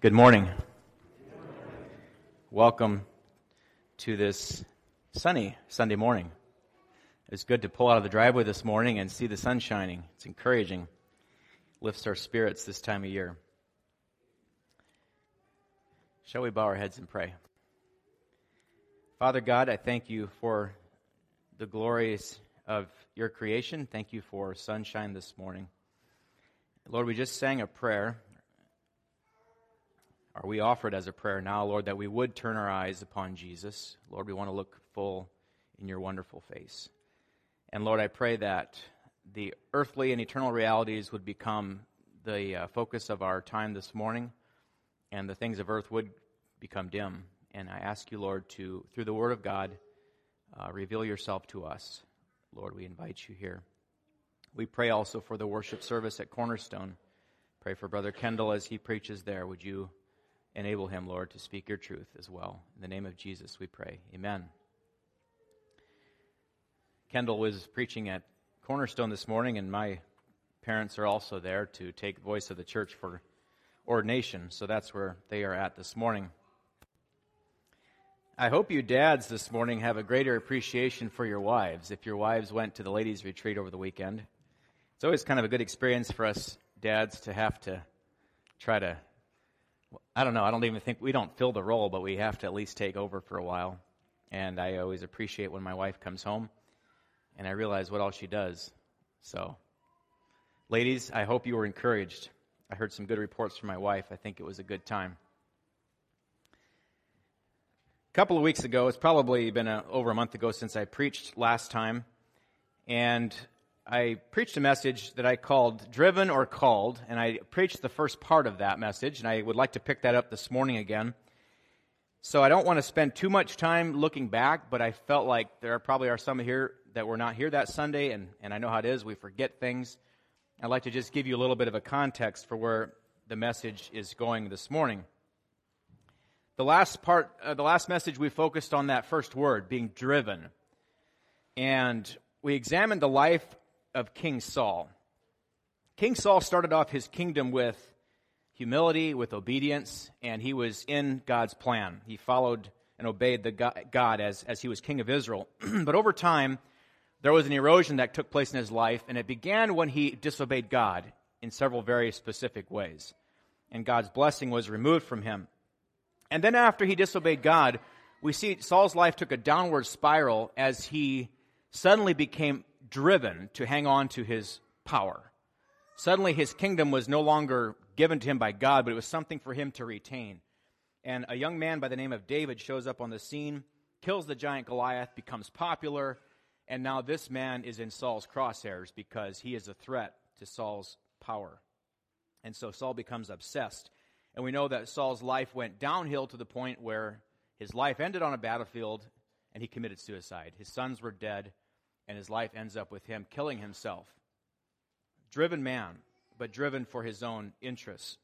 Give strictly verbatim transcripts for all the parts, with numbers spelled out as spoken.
Good morning. Welcome to this sunny Sunday morning. It's good to pull out of the driveway this morning and see the sun shining. It's encouraging. Lifts our spirits this time of year. Shall we bow our heads and pray? Father God, I thank you for the glories of your creation. Thank you for sunshine this morning. Lord, we just sang a prayer. Or we offer it as a prayer now, Lord, that we would turn our eyes upon Jesus. Lord, we want to look full in your wonderful face. And Lord, I pray that the earthly and eternal realities would become the uh, focus of our time this morning, and the things of earth would become dim. And I ask you, Lord, to, through the Word of God, uh, reveal yourself to us. Lord, we invite you here. We pray also for the worship service at Cornerstone. Pray for Brother Kendall as he preaches there. Would you enable him, Lord, to speak your truth as well. In the name of Jesus, we pray. Amen. Kendall was preaching at Cornerstone this morning, and my parents are also there to take Voice of the Church for ordination, so that's where they are at this morning. I hope you dads this morning have a greater appreciation for your wives if your wives went to the ladies' retreat over the weekend. It's always kind of a good experience for us dads to have to try to I don't know, I don't even think, we don't fill the role, but we have to at least take over for a while. And I always appreciate when my wife comes home, and I realize what all she does. So, ladies, I hope you were encouraged. I heard some good reports from my wife. I think it was a good time. A couple of weeks ago, it's probably been a, over a month ago since I preached last time, and I preached a message that I called Driven or Called, and I preached the first part of that message, and I would like to pick that up this morning again. So I don't want to spend too much time looking back, but I felt like there probably are some here that were not here that Sunday, and, and I know how it is, we forget things. I'd like to just give you a little bit of a context for where the message is going this morning. The last part, uh, the last message, we focused on that first word, being driven. And we examined the life of King Saul. King Saul started off his kingdom with humility, with obedience, and he was in God's plan. He followed and obeyed the God as, as he was king of Israel. But over time, there was an erosion that took place in his life, and it began when he disobeyed God in several very specific ways. And God's blessing was removed from him. And then after he disobeyed God, we see Saul's life took a downward spiral as he suddenly became driven to hang on to his power. Suddenly his kingdom was no longer given to him by God, but it was something for him to retain. And a young man by the name of David shows up on the scene, kills the giant Goliath, becomes popular, and now this man is in Saul's crosshairs because he is a threat to Saul's power. And so Saul becomes obsessed. And we know that Saul's life went downhill to the point where his life ended on a battlefield and he committed suicide. His sons were dead, and his life ends up with him killing himself. Driven man, but driven for his own interests.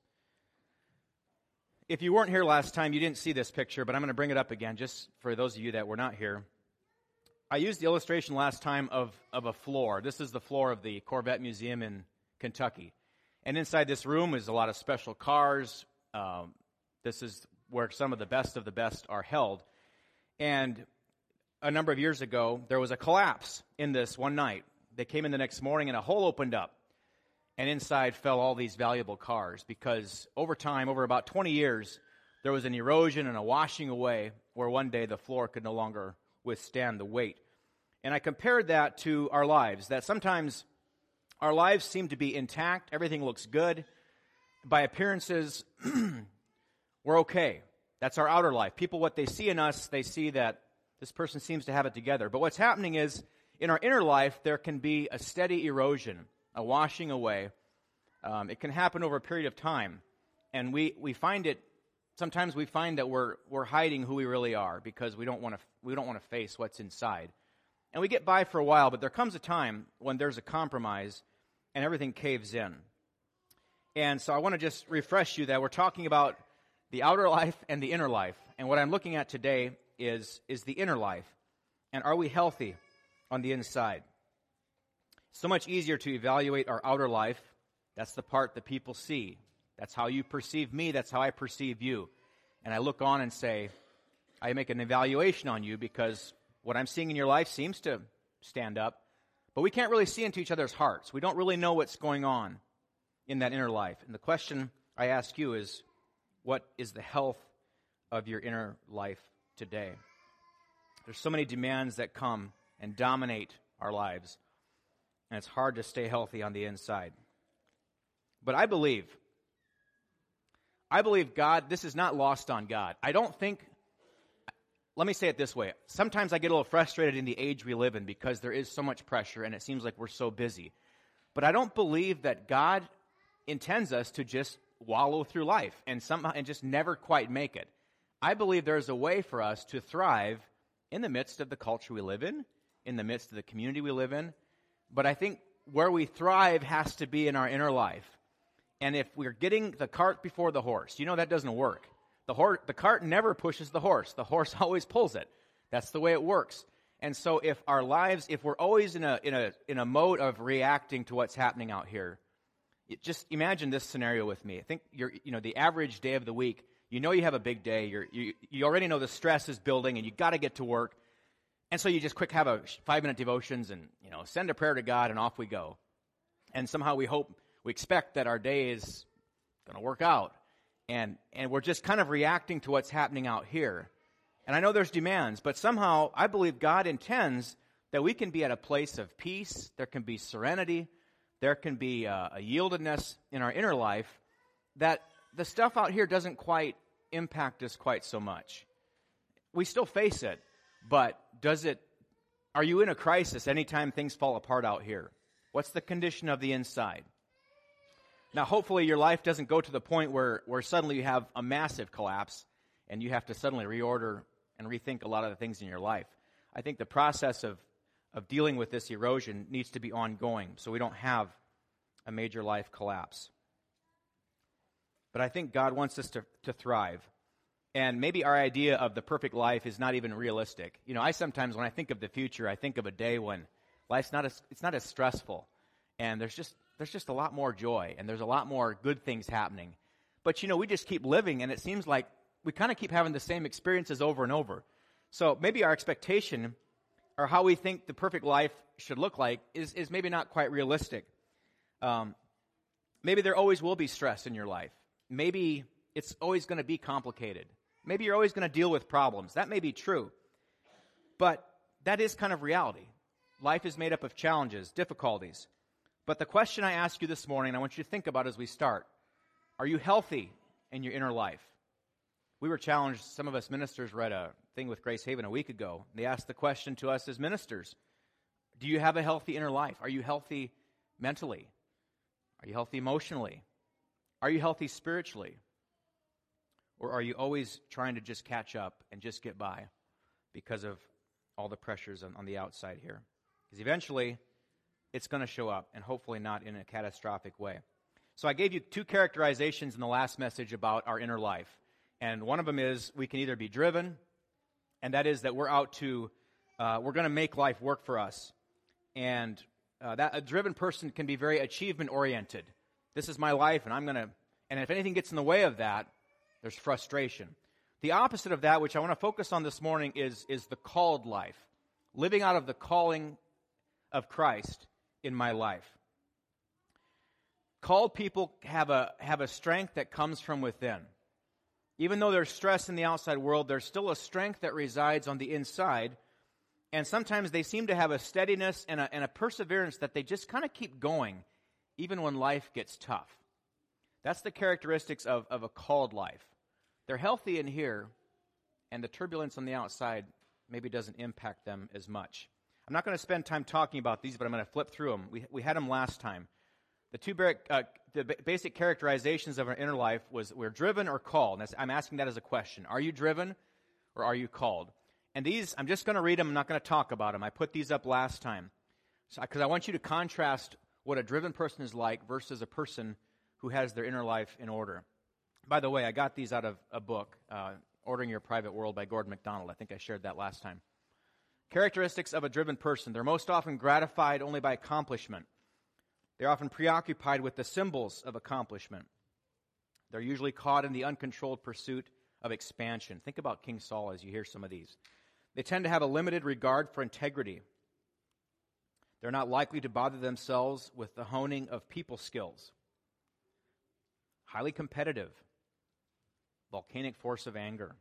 If you weren't here last time, you didn't see this picture, but I'm going to bring it up again just for those of you that were not here. I used the illustration last time of, of a floor. This is the floor of the Corvette Museum in Kentucky. And inside this room is a lot of special cars. Um, this is where some of the best of the best are held. And a number of years ago, there was a collapse in this one night. They came in the next morning and a hole opened up. And inside fell all these valuable cars because over time, over about twenty years, there was an erosion and a washing away where one day the floor could no longer withstand the weight. And I compared that to our lives, that sometimes our lives seem to be intact, everything looks good. By appearances, we're okay. That's our outer life. People, what they see in us, they see that this person seems to have it together. But what's happening is, in our inner life, there can be a steady erosion, a washing away. Um, it can happen over a period of time. And we, we find it, sometimes we find that we're we're hiding who we really are because we don't want to we don't want to face what's inside. And we get by for a while, but there comes a time when there's a compromise and everything caves in. And so I want to just refresh you that we're talking about the outer life and the inner life. And what I'm looking at today is, is the inner life. And are we healthy on the inside? So much easier to evaluate our outer life. That's the part that people see. That's how you perceive me. That's how I perceive you. And I look on and say, I make an evaluation on you because what I'm seeing in your life seems to stand up. But we can't really see into each other's hearts. We don't really know what's going on in that inner life. And the question I ask you is, what is the health of your inner life today? There's so many demands that come and dominate our lives. And it's hard to stay healthy on the inside. But I believe, I believe God, this is not lost on God. I don't think, let me say it this way. Sometimes I get a little frustrated in the age we live in because there is so much pressure and it seems like we're so busy. But I don't believe that God intends us to just wallow through life and somehow and just never quite make it. I believe there's a way for us to thrive in the midst of the culture we live in, in the midst of the community we live in. But I think where we thrive has to be in our inner life. And if we're getting the cart before the horse, you know that doesn't work. The horse, the cart never pushes the horse. The horse always pulls it. That's the way it works. And so if our lives, if we're always in a in a in a mode of reacting to what's happening out here, it, just imagine this scenario with me. I think you're you know the average day of the week. You know you have a big day. You're, you you already know the stress is building, and you got to get to work. And so you just quick have a five minute devotions, and you know send a prayer to God, and off we go. And somehow we hope. We expect that our day is going to work out. And and we're just kind of reacting to what's happening out here. And I know there's demands, but somehow I believe God intends that we can be at a place of peace. There can be serenity. There can be a, a yieldedness in our inner life that the stuff out here doesn't quite impact us quite so much. We still face it, but does it, are you in a crisis anytime things fall apart out here? What's the condition of the inside? Now, hopefully your life doesn't go to the point where, where suddenly you have a massive collapse and you have to suddenly reorder and rethink a lot of the things in your life. I think the process of, of dealing with this erosion needs to be ongoing so we don't have a major life collapse. But I think God wants us to, to thrive. And maybe our idea of the perfect life is not even realistic. You know, I sometimes, when I think of the future, I think of a day when life's not as, it's not as stressful. And there's just there's just a lot more joy, and there's a lot more good things happening. But, you know, we just keep living, and it seems like we kind of keep having the same experiences over and over. So maybe our expectation, or how we think the perfect life should look like, is, is maybe not quite realistic. Um, maybe there always will be stress in your life. Maybe it's always going to be complicated. Maybe you're always going to deal with problems. That may be true. But that is kind of reality. Life is made up of challenges, difficulties. But the question I ask you this morning, I want you to think about as we start, are you healthy in your inner life? We were challenged, some of us ministers read a thing with Grace Haven a week ago. They asked the question to us as ministers, do you have a healthy inner life? Are you healthy mentally? Are you healthy emotionally? Are you healthy spiritually? Or are you always trying to just catch up and just get by because of all the pressures on, on the outside here? Because eventually, it's going to show up, and hopefully not in a catastrophic way. So I gave you two characterizations in the last message about our inner life. And one of them is we can either be driven, and that is that we're out to, uh, we're going to make life work for us. And uh, that a driven person can be very achievement-oriented. This is my life, and I'm going to, and if anything gets in the way of that, there's frustration. The opposite of that, which I want to focus on this morning, is, is the called life. Living out of the calling of Christ in my life. Called people have a have a strength that comes from within. Even though there's stress in the outside world, there's still a strength that resides on the inside. And sometimes they seem to have a steadiness and a, and a perseverance that they just kind of keep going, even when life gets tough. That's the characteristics of, of a called life. They're healthy in here, and the turbulence on the outside maybe doesn't impact them as much. I'm not going to spend time talking about these, but I'm going to flip through them. We we had them last time. The two uh, the basic characterizations of our inner life was we're driven or called. And I'm asking that as a question. Are you driven or are you called? And these, I'm just going to read them. I'm not going to talk about them. I put these up last time because so, I want you to contrast what a driven person is like versus a person who has their inner life in order. By the way, I got these out of a book, uh, Ordering Your Private World by Gordon MacDonald. I think I shared that last time. Characteristics of a driven person. They're most often gratified only by accomplishment. They're often preoccupied with the symbols of accomplishment. They're usually caught in the uncontrolled pursuit of expansion. Think about King Saul as you hear some of these. They tend to have a limited regard for integrity. They're not likely to bother themselves with the honing of people skills. Highly competitive. Volcanic force of anger.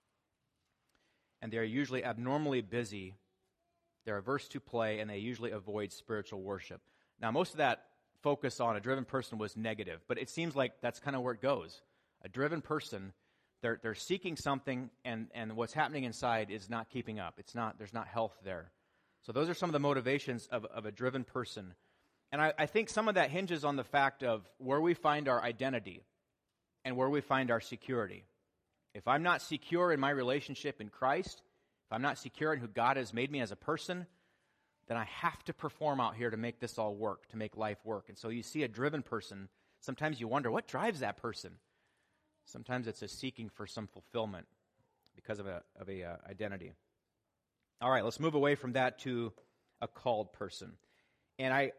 And they are usually abnormally busy. They're averse to play, and they usually avoid spiritual worship. Now, most of that focus on a driven person was negative, but it seems like that's kind of where it goes. A driven person, they're they're seeking something, and, and what's happening inside is not keeping up. It's not, there's not health there. So those are some of the motivations of, of a driven person. And I, I think some of that hinges on the fact of where we find our identity and where we find our security. If I'm not secure in my relationship in Christ, if I'm not secure in who God has made me as a person, then I have to perform out here to make this all work, to make life work. And so you see a driven person, sometimes you wonder, what drives that person? Sometimes it's a seeking for some fulfillment because of a of a uh, identity. All right, let's move away from that to a called person. And I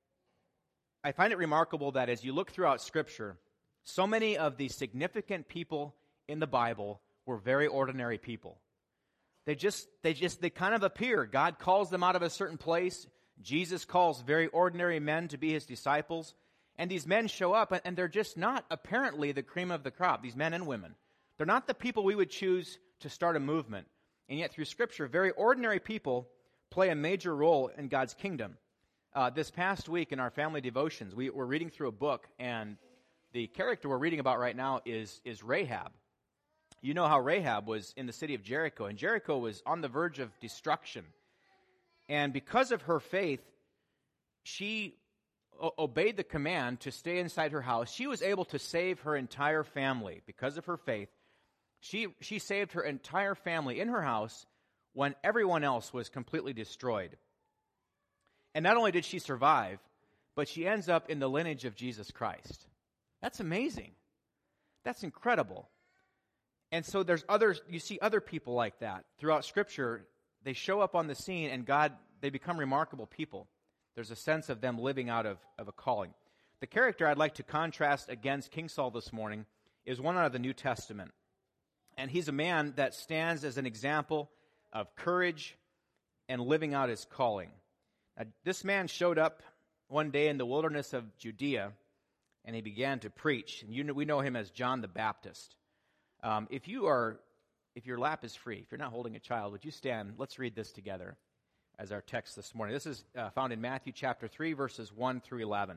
I find it remarkable that as you look throughout Scripture, so many of the significant people in the Bible were very ordinary people. They just, they just, they kind of appear. God calls them out of a certain place. Jesus calls very ordinary men to be his disciples. And these men show up, and they're just not apparently the cream of the crop, these men and women. They're not the people we would choose to start a movement. And yet through Scripture, very ordinary people play a major role in God's kingdom. Uh, this past week in our family devotions, we were reading through a book, and the character we're reading about right now is, is Rahab. You know how Rahab was in the city of Jericho, and Jericho was on the verge of destruction. And because of her faith, she o- obeyed the command to stay inside her house. She was able to save her entire family. Because of her faith, she, she saved her entire family in her house when everyone else was completely destroyed. And not only did she survive, but she ends up in the lineage of Jesus Christ. That's amazing. That's incredible. And so there's others, you see other people like that throughout Scripture. They show up on the scene, and God, they become remarkable people. There's a sense of them living out of, of a calling. The character I'd like to contrast against King Saul this morning is one out of the New Testament. And he's a man that stands as an example of courage and living out his calling. Now, this man showed up one day in the wilderness of Judea, and he began to preach. And you know, we know him as John the Baptist. Um, if you are, if your lap is free, if you're not holding a child, would you stand? Let's read this together as our text this morning. This is uh, found in Matthew chapter three, verses one through eleven.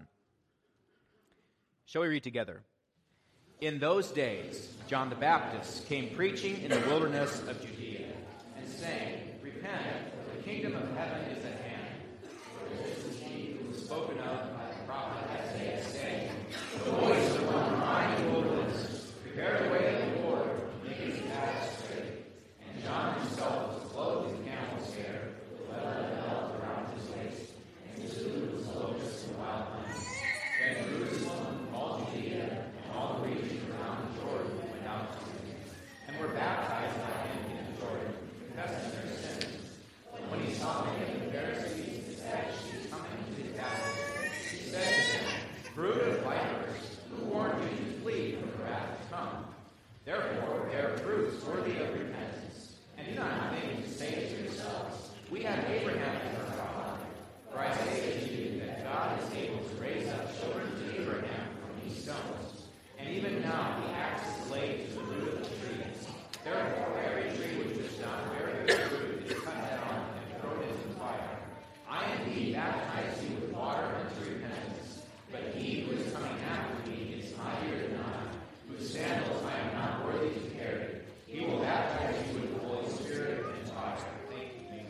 Shall we read together? In those days, John the Baptist came preaching in the wilderness of Judea and saying, "Repent, for the kingdom of heaven is at hand. For this is he who was spoken of by the prophet Isaiah, saying, the voice of one crying in the wilderness, prepare the way of the Lord, make his path straight. And John himself was clothed in camel's hair, with leather belt around his waist, and his food was locusts and wild honey. Then Jerusalem, all Judea, and all the region around the Jordan went out to him, and were baptized by him in the Jordan, confessing their sins. When he saw many of the Pharisees and Sadducees coming to his baptism, he said to them, brood of vipers, who warned you to flee from the wrath to come? Therefore bear fruits worthy of repentance, and do not think to say to yourselves, we have Abraham as our father. For I say to you that God is able to raise up children to Abraham from these stones. And even now the axe is laid to the root of the trees. Therefore every tree which does not bear good fruit is cut down and thrown into the fire. I indeed baptize you with water unto repentance, but he who is coming after me is mightier than I, whose sandals I am not worthy to carry. He will baptize you with the Holy Spirit and fire. Thank you, may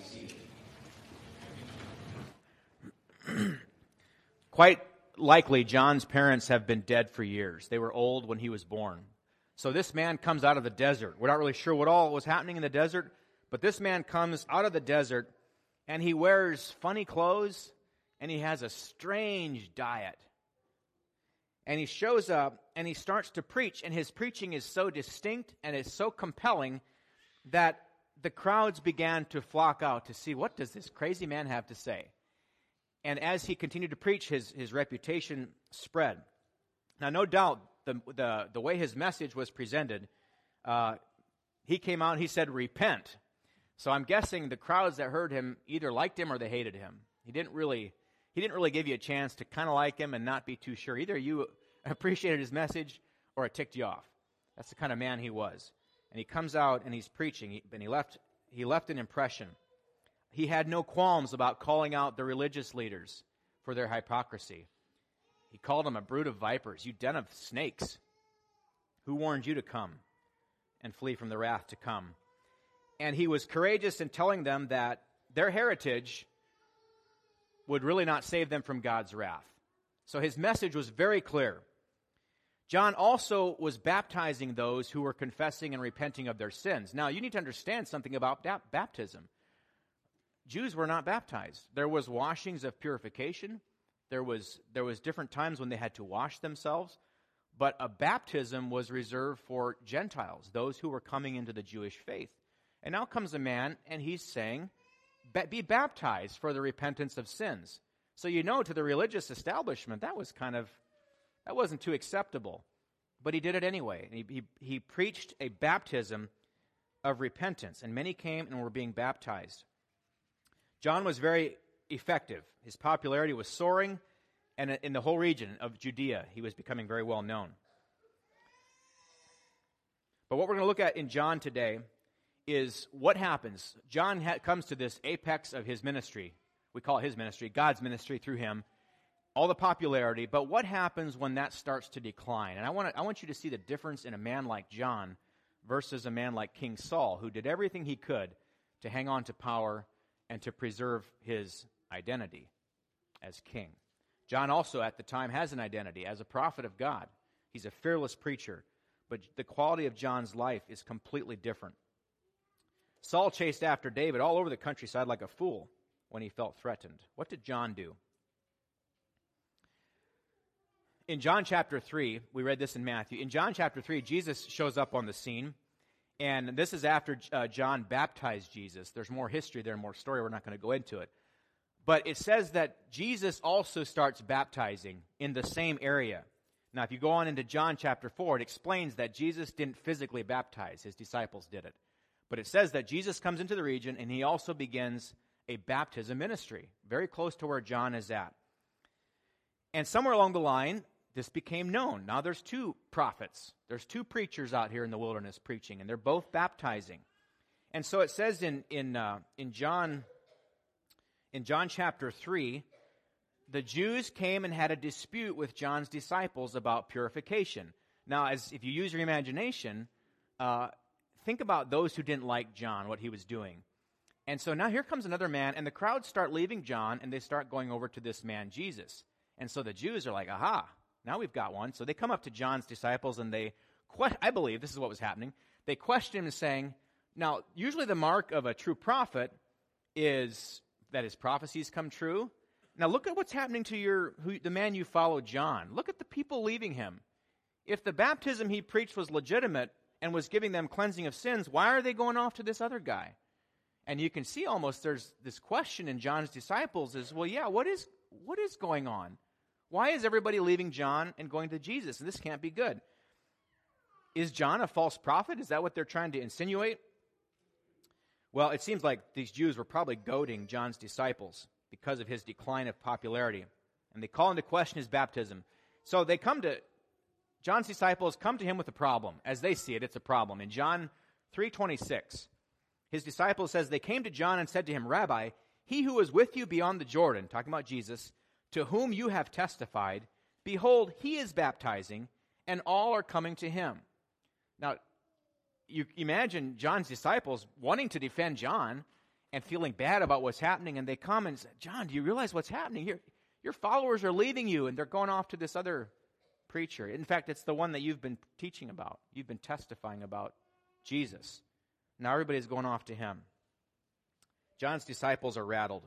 be seated. Quite likely, John's parents have been dead for years. They were old when he was born. So this man comes out of the desert. We're not really sure what all was happening in the desert, but this man comes out of the desert, and he wears funny clothes, and he has a strange diet. And he shows up, and he starts to preach, and his preaching is so distinct and is so compelling that the crowds began to flock out to see, what does this crazy man have to say? And as he continued to preach, his, his reputation spread. Now, no doubt, the the, the way his message was presented, uh, he came out and he said, repent. So I'm guessing the crowds that heard him either liked him or they hated him. He didn't really he didn't really give you a chance to kind of like him and not be too sure. Either you appreciated his message or it ticked you off. That's the kind of man he was. And he comes out and he's preaching, and he left he left an impression. He had no qualms about calling out the religious leaders for their hypocrisy. He called them a brood of vipers, you den of snakes. Who warned you to come and flee from the wrath to come? And he was courageous in telling them that their heritage would really not save them from God's wrath. So his message was very clear. John also was baptizing those who were confessing and repenting of their sins. Now, you need to understand something about baptism. Jews were not baptized. There was washings of purification. There was, there was different times when they had to wash themselves. But a baptism was reserved for Gentiles, those who were coming into the Jewish faith. And now comes a man, and he's saying, be baptized for the repentance of sins. So you know, to the religious establishment, that was kind of, that wasn't too acceptable. But he did it anyway. And he, he, he preached a baptism of repentance, and many came and were being baptized. John was very effective. His popularity was soaring, and in the whole region of Judea, he was becoming very well known. But what we're going to look at in John today is what happens. John ha- comes to this apex of his ministry. We call it his ministry, God's ministry through him. All the popularity, but what happens when that starts to decline? And I want to, I want you to see the difference in a man like John versus a man like King Saul, who did everything he could to hang on to power and to preserve his identity as king. John also at the time has an identity as a prophet of God. He's a fearless preacher, but the quality of John's life is completely different. Saul chased after David all over the countryside like a fool when he felt threatened. What did John do? In John chapter three, we read this in Matthew. In John chapter three, Jesus shows up on the scene, and this is after uh, John baptized Jesus. There's more history there, more story. We're not going to go into it. But it says that Jesus also starts baptizing in the same area. Now, if you go on into John chapter four, it explains that Jesus didn't physically baptize. His disciples did it. But it says that Jesus comes into the region, and he also begins a baptism ministry, very close to where John is at. And somewhere along the line, this became known. Now there's two prophets. There's two preachers out here in the wilderness preaching, and they're both baptizing. And so it says in in uh, in John in John chapter three, the Jews came and had a dispute with John's disciples about purification. Now, as if you use your imagination, uh, think about those who didn't like John, what he was doing. And so now here comes another man, and the crowds start leaving John, and they start going over to this man, Jesus. And so the Jews are like, aha, now we've got one. So they come up to John's disciples, and they, que- I believe this is what was happening. They question him saying, now, usually the mark of a true prophet is that his prophecies come true. Now look at what's happening to your who, the man you follow, John. Look at the people leaving him. If the baptism he preached was legitimate and was giving them cleansing of sins, why are they going off to this other guy? And you can see almost there's this question in John's disciples is, well, yeah, what is what is going on? Why is everybody leaving John and going to Jesus? And this can't be good. Is John a false prophet? Is that what they're trying to insinuate? Well, it seems like these Jews were probably goading John's disciples because of his decline of popularity. And they call into question his baptism. So they come to, John's disciples come to him with a problem. As they see it, it's a problem. In John three twenty-six, his disciples says, they came to John and said to him, Rabbi, he who is with you beyond the Jordan, talking about Jesus, to whom you have testified, behold, he is baptizing, and all are coming to him. Now, you imagine John's disciples wanting to defend John and feeling bad about what's happening, and they come and say, John, do you realize what's happening here? Your followers are leaving you, and they're going off to this other preacher. In fact, it's the one that you've been teaching about. You've been testifying about, Jesus. Now everybody's going off to him. John's disciples are rattled.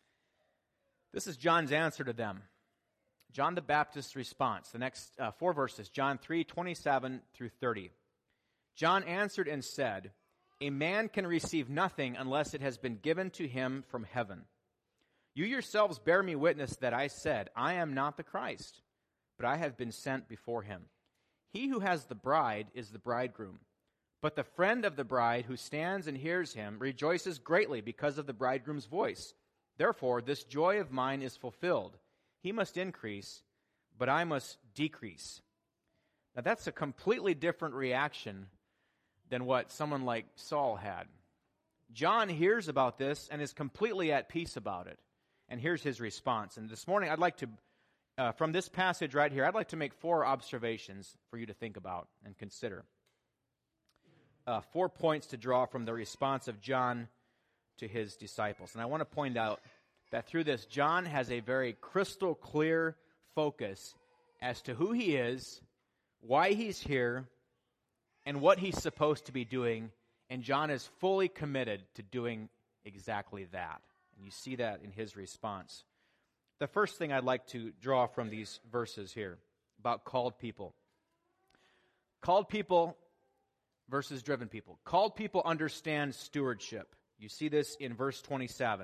This is John's answer to them. John the Baptist's response. The next uh, four verses, John three twenty-seven through thirty. John answered and said, a man can receive nothing unless it has been given to him from heaven. You yourselves bear me witness that I said, I am not the Christ, but I have been sent before him. He who has the bride is the bridegroom. But the friend of the bride who stands and hears him rejoices greatly because of the bridegroom's voice. Therefore, this joy of mine is fulfilled. He must increase, but I must decrease. Now that's a completely different reaction than what someone like Saul had. John hears about this and is completely at peace about it. And here's his response. And this morning I'd like to, uh, from this passage right here, I'd like to make four observations for you to think about and consider. Uh, four points to draw from the response of John to his disciples. And I want to point out that through this, John has a very crystal clear focus as to who he is, why he's here, and what he's supposed to be doing. And John is fully committed to doing exactly that. And you see that in his response. The first thing I'd like to draw from these verses here about called people. Called people versus driven people. Called people understand stewardship. You see this in verse twenty-seven.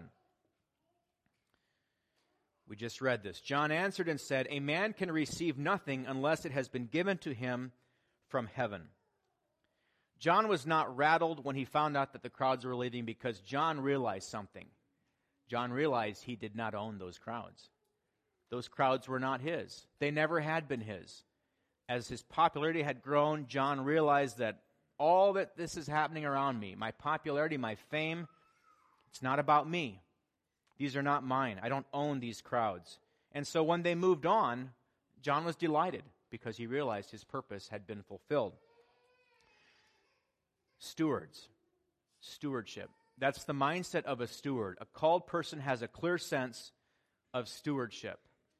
We just read this. John answered and said, "A man can receive nothing unless it has been given to him from heaven." John was not rattled when he found out that the crowds were leaving because John realized something. John realized he did not own those crowds. Those crowds were not his. They never had been his. As his popularity had grown, John realized that all that this is happening around me, my popularity, my fame, it's not about me. These are not mine. I don't own these crowds. And so when they moved on, John was delighted because he realized his purpose had been fulfilled. Stewards, stewardship. That's the mindset of a steward. A called person has a clear sense of stewardship.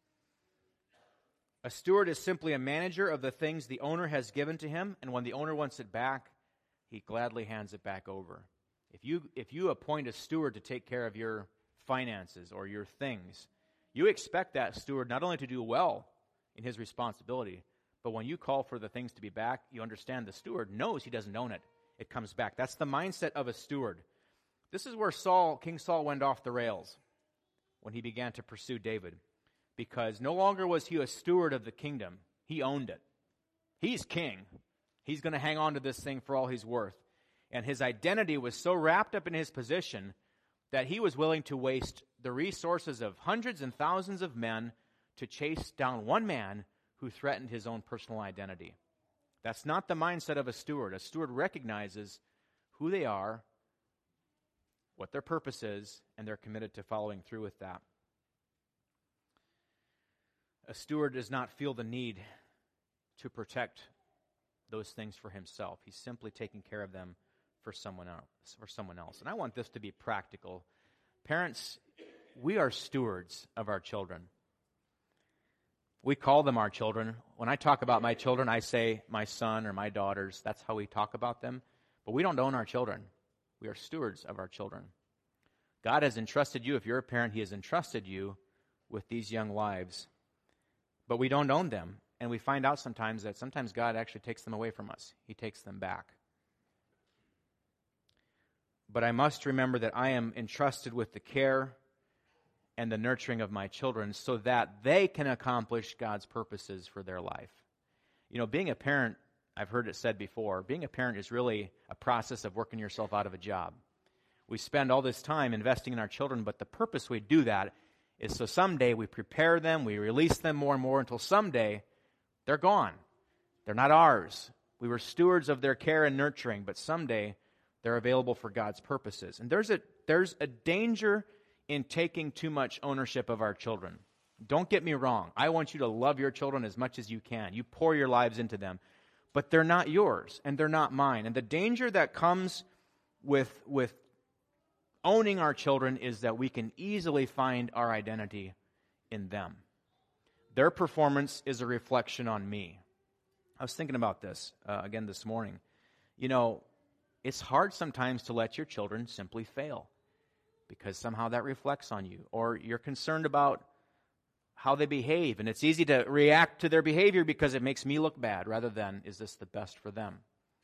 A steward is simply a manager of the things the owner has given to him, and when the owner wants it back, he gladly hands it back over. If you if you appoint a steward to take care of your finances or your things, you expect that steward not only to do well in his responsibility, but when you call for the things to be back, you understand the steward knows he doesn't own it. It comes back. That's the mindset of a steward. This is where Saul, King Saul went off the rails when he began to pursue David, because no longer was he a steward of the kingdom. He owned it. He's king. He's going to hang on to this thing for all he's worth. And his identity was so wrapped up in his position that he was willing to waste the resources of hundreds and thousands of men to chase down one man who threatened his own personal identity. That's not the mindset of a steward. A steward recognizes who they are, what their purpose is, and they're committed to following through with that. A steward does not feel the need to protect those things for himself. He's simply taking care of them for someone else, for someone else. And I want this to be practical. Parents, we are stewards of our children. We call them our children. When I talk about my children, I say my son or my daughters. That's how we talk about them. But we don't own our children. We are stewards of our children. God has entrusted you, if you're a parent, He has entrusted you with these young lives. But we don't own them. And we find out sometimes that sometimes God actually takes them away from us. He takes them back. But I must remember that I am entrusted with the care and the nurturing of my children so that they can accomplish God's purposes for their life. You know, being a parent, I've heard it said before, being a parent is really a process of working yourself out of a job. We spend all this time investing in our children, but the purpose we do that is so someday we prepare them, we release them more and more until someday they're gone. They're not ours. We were stewards of their care and nurturing, but someday they're available for God's purposes. And there's a there's a danger in taking too much ownership of our children. Don't get me wrong. I want you to love your children as much as you can. You pour your lives into them. But they're not yours, and they're not mine. And the danger that comes with, with owning our children is that we can easily find our identity in them. Their performance is a reflection on me. I was thinking about this uh, again this morning. You know, it's hard sometimes to let your children simply fail, because somehow that reflects on you, or you're concerned about how they behave, and it's easy to react to their behavior because it makes me look bad rather than, is this the best for them?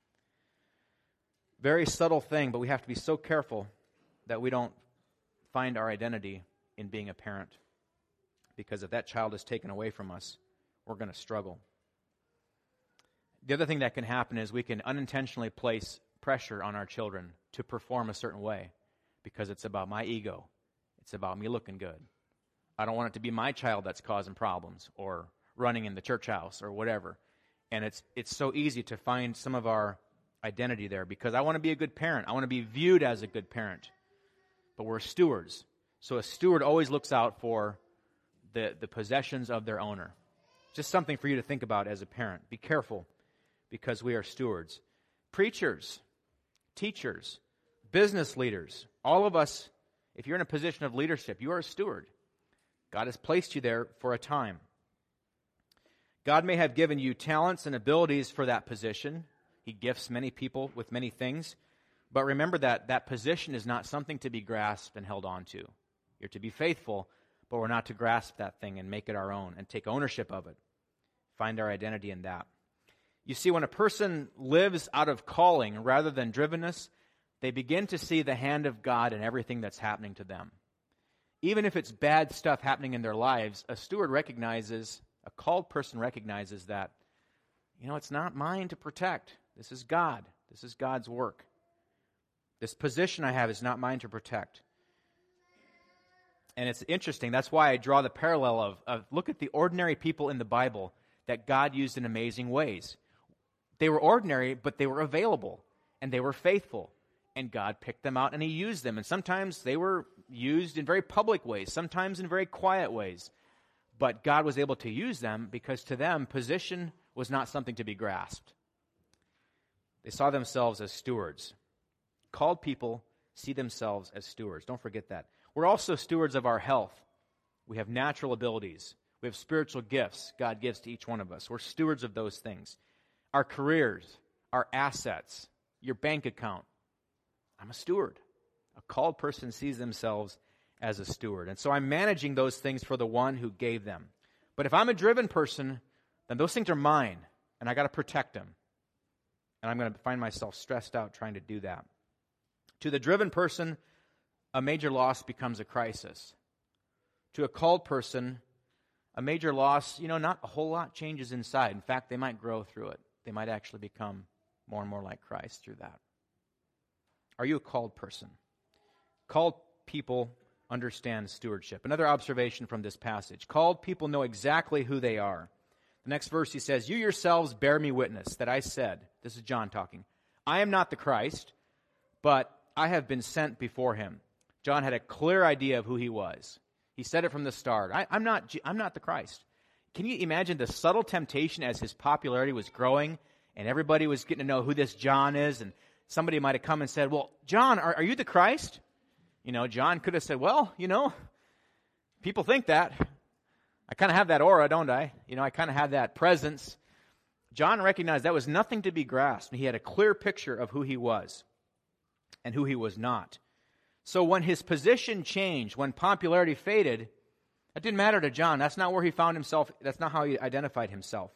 Very subtle thing, but we have to be so careful that we don't find our identity in being a parent, because if that child is taken away from us, we're going to struggle. The other thing that can happen is we can unintentionally place pressure on our children to perform a certain way because it's about my ego. It's about me looking good. I don't want it to be my child that's causing problems or running in the church house or whatever. And it's it's so easy to find some of our identity there because I want to be a good parent. I want to be viewed as a good parent. But we're stewards. So a steward always looks out for the, the possessions of their owner. Just something for you to think about as a parent. Be careful because we are stewards. Preachers, teachers, business leaders, all of us, if you're in a position of leadership, you are a steward. God has placed you there for a time. God may have given you talents and abilities for that position. He gifts many people with many things. But remember that that position is not something to be grasped and held on to. You're to be faithful, but we're not to grasp that thing and make it our own and take ownership of it. Find our identity in that. You see, when a person lives out of calling rather than drivenness, they begin to see the hand of God in everything that's happening to them. Even if it's bad stuff happening in their lives, a steward recognizes, a called person recognizes that, you know, it's not mine to protect. This is God. This is God's work. This position I have is not mine to protect. And it's interesting. That's why I draw the parallel of, of look at the ordinary people in the Bible that God used in amazing ways. They were ordinary, but they were available, and they were faithful. And God picked them out, and He used them. And sometimes they were used in very public ways, sometimes in very quiet ways. But God was able to use them because to them, position was not something to be grasped. They saw themselves as stewards. Called people see themselves as stewards. Don't forget that. We're also stewards of our health. We have natural abilities. We have spiritual gifts God gives to each one of us. We're stewards of those things. Our careers, our assets, your bank account. I'm a steward. A called person sees themselves as a steward. And so I'm managing those things for the one who gave them. But if I'm a driven person, then those things are mine, and I got to protect them. And I'm going to find myself stressed out trying to do that. To the driven person, a major loss becomes a crisis. To a called person, a major loss, you know, not a whole lot changes inside. In fact, they might grow through it. They might actually become more and more like Christ through that. Are you a called person? Called people understand stewardship. Another observation from this passage. Called people know exactly who they are. The next verse he says, "You yourselves bear me witness that I said," this is John talking, "I am not the Christ, but I have been sent before him." John had a clear idea of who he was. He said it from the start. I, I'm not, I'm not the Christ. Can you imagine the subtle temptation as his popularity was growing and everybody was getting to know who this John is, and somebody might have come and said, "Well, John, are, are you the Christ?" You know, John could have said, "Well, you know, people think that. I kind of have that aura, don't I? You know, I kind of have that presence." John recognized that was nothing to be grasped. He had a clear picture of who he was and who he was not. So when his position changed, when popularity faded, that didn't matter to John. That's not where he found himself. That's not how he identified himself.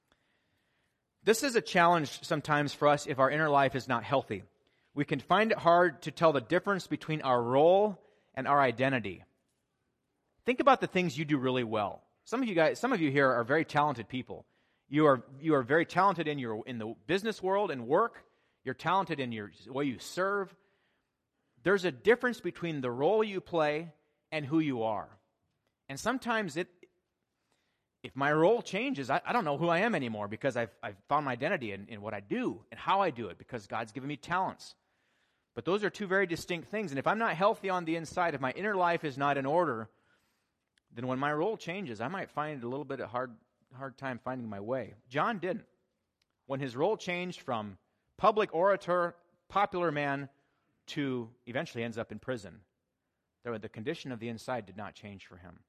This is a challenge sometimes for us if our inner life is not healthy. We can find it hard to tell the difference between our role and our identity. Think about the things you do really well. Some of you guys, some of you here are very talented people. You are you are very talented in your in the business world and work. You're talented in your way you serve. There's a difference between the role you play and who you are. And sometimes it, if my role changes, I, I don't know who I am anymore because I've, I've found my identity in, in what I do and how I do it because God's given me talents. But those are two very distinct things. And if I'm not healthy on the inside, if my inner life is not in order, then when my role changes, I might find it a little bit of hard, hard time finding my way. John didn't. When his role changed from public orator, popular man, to eventually ends up in prison, the condition of the inside did not change for him.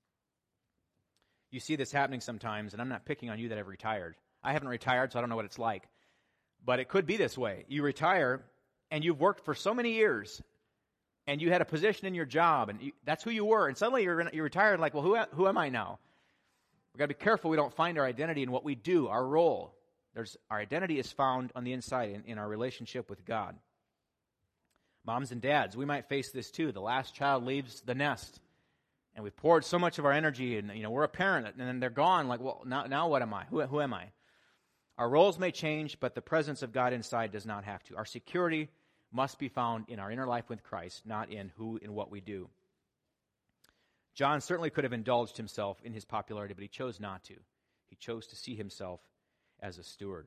You see this happening sometimes, and I'm not picking on you that have retired. I haven't retired, so I don't know what it's like. But it could be this way. You retire, and you've worked for so many years, and you had a position in your job, and you, that's who you were, and suddenly you're, you're retired, like, well, who, who am I now? We've got to be careful we don't find our identity in what we do, our role. There's, our identity is found on the inside in, in our relationship with God. Moms and dads, we might face this too. The last child leaves the nest, and we've poured so much of our energy, and you know we're a parent, and then they're gone. Like, well, now, now what am I? Who, who am I? Our roles may change, but the presence of God inside does not have to. Our security must be found in our inner life with Christ, not in who and what we do. John certainly could have indulged himself in his popularity, but he chose not to. He chose to see himself as a steward.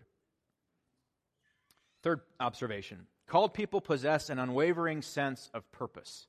Third observation. Called people possess an unwavering sense of purpose.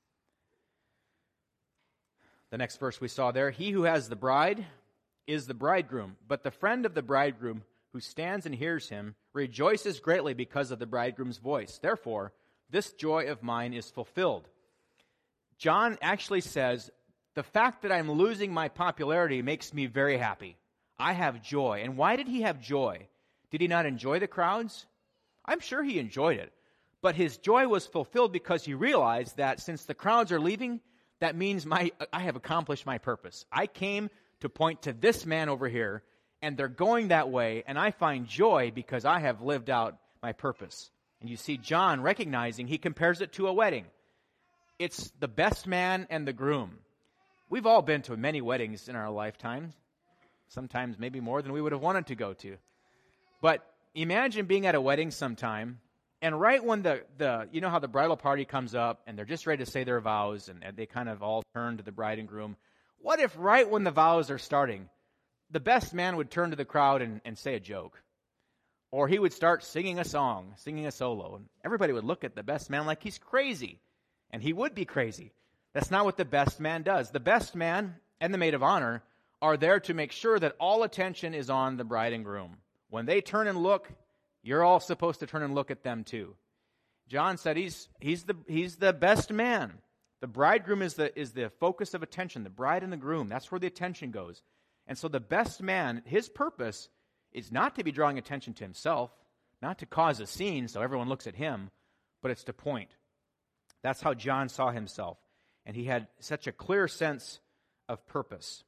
The next verse we saw there, he who has the bride is the bridegroom, but the friend of the bridegroom who stands and hears him rejoices greatly because of the bridegroom's voice. Therefore, this joy of mine is fulfilled. John actually says, the fact that I'm losing my popularity makes me very happy. I have joy. And why did he have joy? Did he not enjoy the crowds? I'm sure he enjoyed it. But his joy was fulfilled because he realized that since the crowds are leaving, that means my I have accomplished my purpose. I came to point to this man over here, and they're going that way, and I find joy because I have lived out my purpose. And you see John recognizing, he compares it to a wedding. It's the best man and the groom. We've all been to many weddings in our lifetime, sometimes maybe more than we would have wanted to go to. But imagine being at a wedding sometime, and right when the, the you know how the bridal party comes up, and they're just ready to say their vows, and, and they kind of all turn to the bride and groom. What if right when the vows are starting, the best man would turn to the crowd and, and say a joke? Or he would start singing a song, singing a solo, and everybody would look at the best man like he's crazy. And he would be crazy. That's not what the best man does. The best man and the maid of honor are there to make sure that all attention is on the bride and groom. When they turn and look, you're all supposed to turn and look at them too. John said he's he's the he's the best man. The bridegroom is the is the focus of attention, the bride and the groom. That's where the attention goes. And so the best man, his purpose is not to be drawing attention to himself, not to cause a scene so everyone looks at him, but it's to point. That's how John saw himself. And he had such a clear sense of purpose.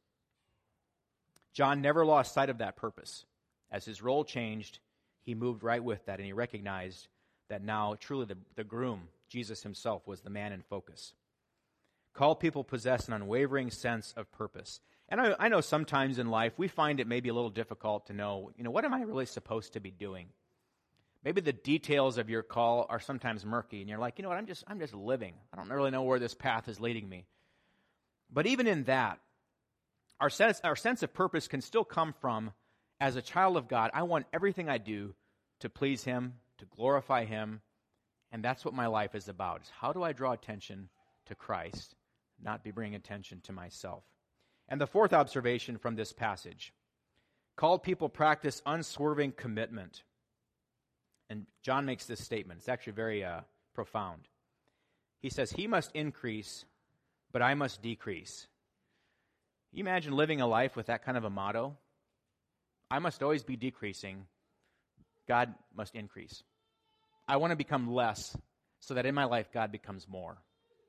John never lost sight of that purpose. As his role changed, he moved right with that, and he recognized that now truly the, the groom, Jesus himself, was the man in focus. Called people possess an unwavering sense of purpose. And I, I know sometimes in life we find it maybe a little difficult to know, you know, what am I really supposed to be doing? Maybe the details of your call are sometimes murky, and you're like, you know what, I'm just I'm just living. I don't really know where this path is leading me. But even in that, our sense, our sense of purpose can still come from, as a child of God, I want everything I do to please Him, to glorify Him, and that's what my life is about. Is how do I draw attention to Christ, not be bringing attention to myself? And the fourth observation from this passage, called people practice unswerving commitment. And John makes this statement. It's actually very uh, profound. He says, he must increase, but I must decrease. Can you imagine living a life with that kind of a motto? I must always be decreasing. God must increase. I want to become less so that in my life God becomes more.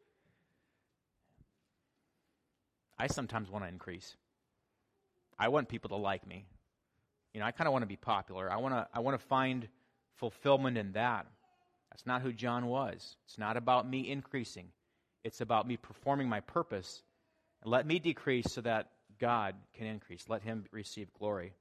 I sometimes want to increase. I want people to like me. You know, I kind of want to be popular. I want to I want to find fulfillment in that. That's not who John was. It's not about me increasing. It's about me performing my purpose. And let me decrease so that God can increase. Let Him receive glory.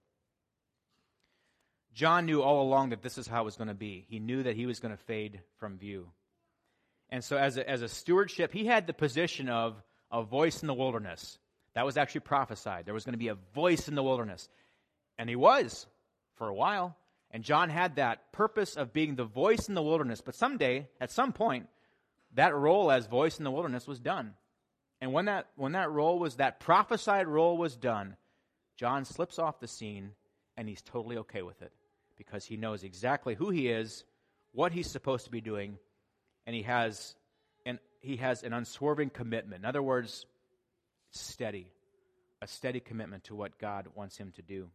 John knew all along that this is how it was going to be. He knew that he was going to fade from view. And so as a, as a stewardship, he had the position of a voice in the wilderness. That was actually prophesied. There was going to be a voice in the wilderness. And he was for a while. And John had that purpose of being the voice in the wilderness. But someday, at some point, that role as voice in the wilderness was done. And when that when that role was, that prophesied role was done, John slips off the scene, and he's totally okay with it. Because he knows exactly who he is, what he's supposed to be doing, and he has an, he has an unswerving commitment. In other words, steady. A steady commitment to what God wants him to do.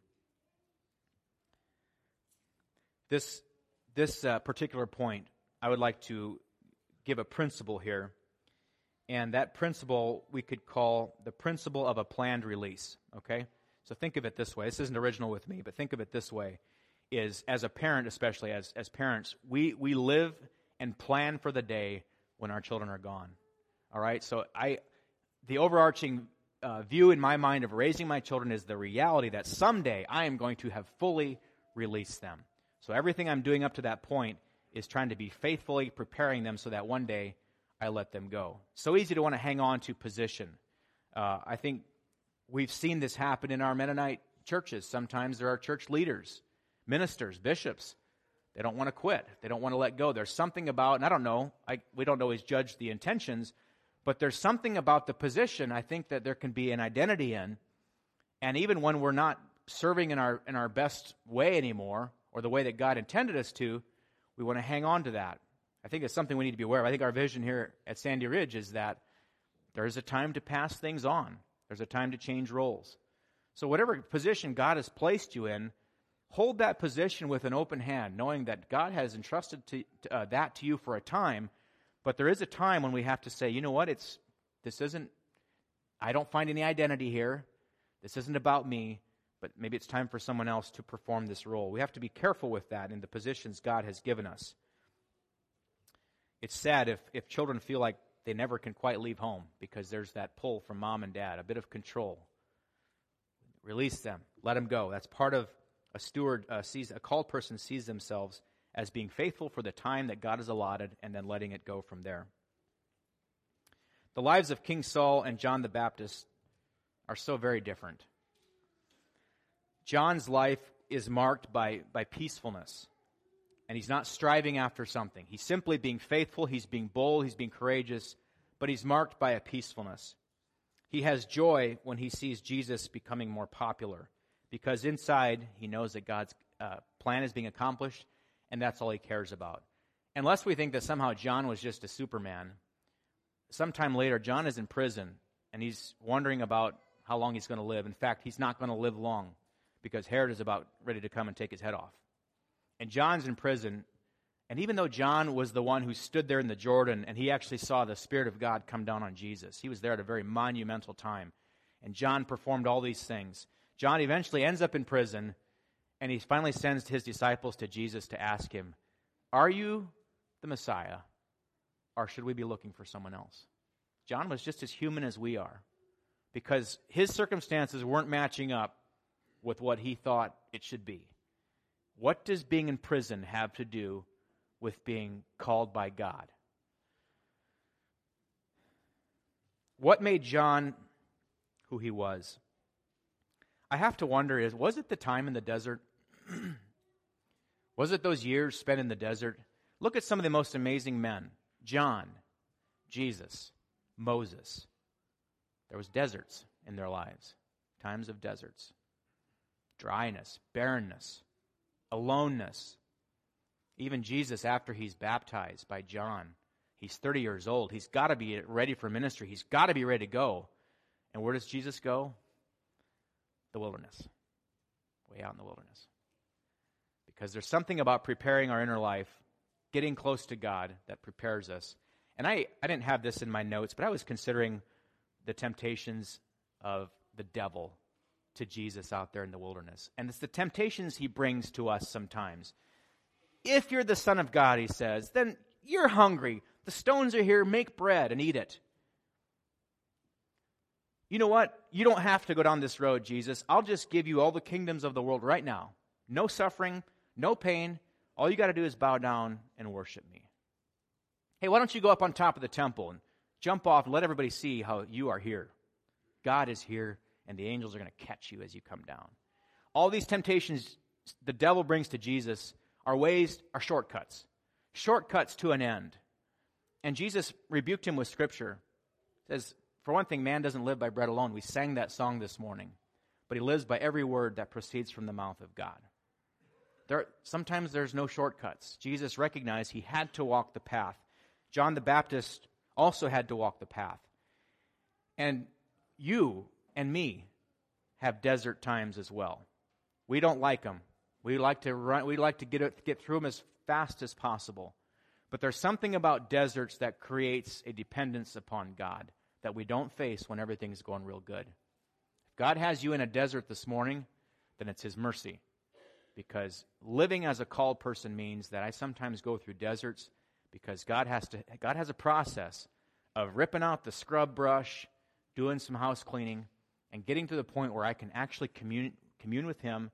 This, this uh, particular point, I would like to give a principle here. And that principle we could call the principle of a planned release. Okay? So think of it this way. This isn't original with me, but think of it this way. Is as a parent, especially as, as parents, we, we live and plan for the day when our children are gone. All right? So I, the overarching uh, view in my mind of raising my children is the reality that someday I am going to have fully release them. So everything I'm doing up to that point is trying to be faithfully preparing them so that one day I let them go. So easy to want to hang on to position. Uh, I think we've seen this happen in our Mennonite churches. Sometimes there are church leaders, ministers, bishops. They don't want to quit. They don't want to let go. There's something about, and I don't know, I, we don't always judge the intentions, but there's something about the position I think that there can be an identity in. And even when we're not serving in our in our best way anymore, or the way that God intended us to, we want to hang on to that. I think it's something we need to be aware of. I think our vision here at Sandy Ridge is that there's a time to pass things on. There's a time to change roles. So whatever position God has placed you in, hold that position with an open hand, knowing that God has entrusted to, uh, that to you for a time, but there is a time when we have to say, you know what, it's this isn't, I don't find any identity here. This isn't about me, but maybe it's time for someone else to perform this role. We have to be careful with that in the positions God has given us. It's sad if, if children feel like they never can quite leave home because there's that pull from mom and dad, a bit of control. Release them. Let them go. That's part of a steward, uh, sees, a called person sees themselves as being faithful for the time that God has allotted and then letting it go from there. The lives of King Saul and John the Baptist are so very different. John's life is marked by, by peacefulness, and he's not striving after something. He's simply being faithful, he's being bold, he's being courageous, but he's marked by a peacefulness. He has joy when he sees Jesus becoming more popular, because inside he knows that God's uh, plan is being accomplished, and that's all he cares about. Unless we think that somehow John was just a Superman, sometime later John is in prison, and he's wondering about how long he's going to live. In fact, he's not going to live long, because Herod is about ready to come and take his head off. And John's in prison, and even though John was the one who stood there in the Jordan, and he actually saw the Spirit of God come down on Jesus, he was there at a very monumental time, and John performed all these things. John eventually ends up in prison, and he finally sends his disciples to Jesus to ask him, are you the Messiah, or should we be looking for someone else? John was just as human as we are, because his circumstances weren't matching up with what he thought it should be. What does being in prison have to do with being called by God? What made John who he was? I have to wonder, is was it the time in the desert? Was it those years spent in the desert? Look at some of the most amazing men. John, Jesus, Moses. There was deserts in their lives, times of deserts. Dryness, barrenness, aloneness. Even Jesus, after he's baptized by John, he's thirty years old. He's got to be ready for ministry. He's got to be ready to go. And where does Jesus go? The wilderness. Way out in the wilderness. Because there's something about preparing our inner life, getting close to God, that prepares us. And I, I didn't have this in my notes, but I was considering the temptations of the devil to Jesus out there in the wilderness. And it's the temptations he brings to us sometimes. If you're the Son of God, he says, then you're hungry. The stones are here. Make bread and eat it. You know what? You don't have to go down this road, Jesus. I'll just give you all the kingdoms of the world right now. No suffering, no pain. All you got to do is bow down and worship me. Hey, why don't you go up on top of the temple and jump off and let everybody see how you are here. God is here, and the angels are going to catch you as you come down. All these temptations the devil brings to Jesus are ways, are shortcuts. Shortcuts to an end. And Jesus rebuked him with Scripture. He says, for one thing, man doesn't live by bread alone. We sang that song this morning. But he lives by every word that proceeds from the mouth of God. There, sometimes there's no shortcuts. Jesus recognized he had to walk the path. John the Baptist also had to walk the path. And you and me have desert times as well. We don't like them. We like to run. We like to get it, get through them as fast as possible. But there's something about deserts that creates a dependence upon God that we don't face when everything's going real good. If God has you in a desert this morning, then it's His mercy. Because living as a called person means that I sometimes go through deserts because God has to. God has a process of ripping out the scrub brush, doing some house cleaning, and getting to the point where I can actually commune, commune with Him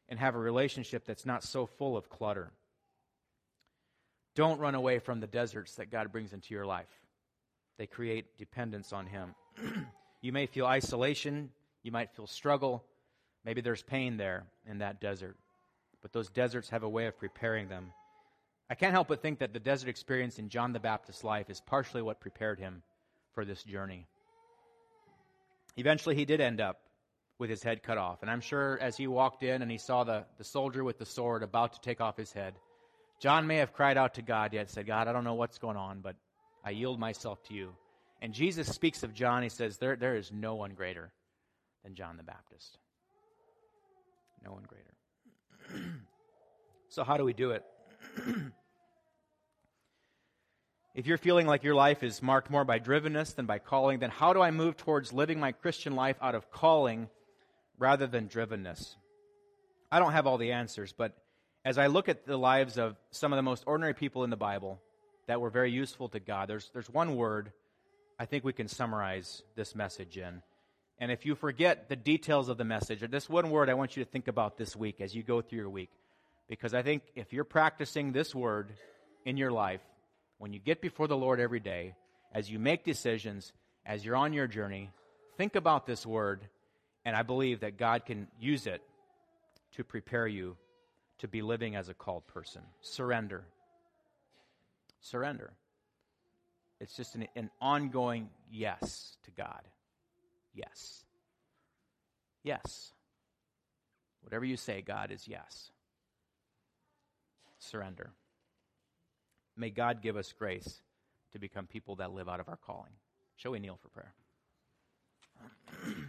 and have a relationship that's not so full of clutter. Don't run away from the deserts that God brings into your life. They create dependence on Him. You may feel isolation. You might feel struggle. Maybe there's pain there in that desert. But those deserts have a way of preparing them. I can't help but think that the desert experience in John the Baptist's life is partially what prepared him for this journey. Eventually, he did end up with his head cut off. And I'm sure as he walked in and he saw the, the soldier with the sword about to take off his head, John may have cried out to God yet, said, God, I don't know what's going on, but I yield myself to you. And Jesus speaks of John. He says, there, there is no one greater than John the Baptist. No one greater. So how do we do it? If you're feeling like your life is marked more by drivenness than by calling, then how do I move towards living my Christian life out of calling rather than drivenness? I don't have all the answers, but as I look at the lives of some of the most ordinary people in the Bible that were very useful to God, there's, there's one word I think we can summarize this message in. And if you forget the details of the message, or this one word I want you to think about this week as you go through your week. Because I think if you're practicing this word in your life, when you get before the Lord every day, as you make decisions, as you're on your journey, think about this word, and I believe that God can use it to prepare you to be living as a called person. Surrender. Surrender. It's just an, an ongoing yes to God. Yes. Yes. Whatever you say, God, is yes. Surrender. May God give us grace to become people that live out of our calling. Shall we kneel for prayer?